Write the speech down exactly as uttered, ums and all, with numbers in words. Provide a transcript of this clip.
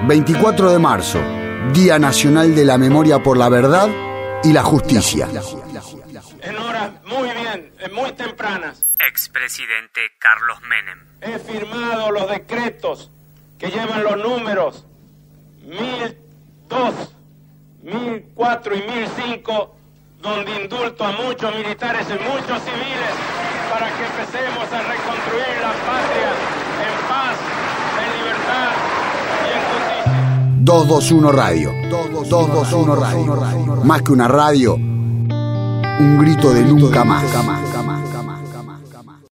veinticuatro de marzo, Día Nacional de la Memoria por la Verdad y la Justicia. En horas muy bien, muy tempranas, expresidente Carlos Menem: he firmado los decretos que llevan los números mil dos, mil cuatro y mil cinco, donde indulto a muchos militares y muchos civiles para que empecemos a reconstruir la patria en paz, en libertad y en justicia. doscientos veintiuno Radio. doscientos veintiuno Radio. Más que una radio, un grito de nunca más.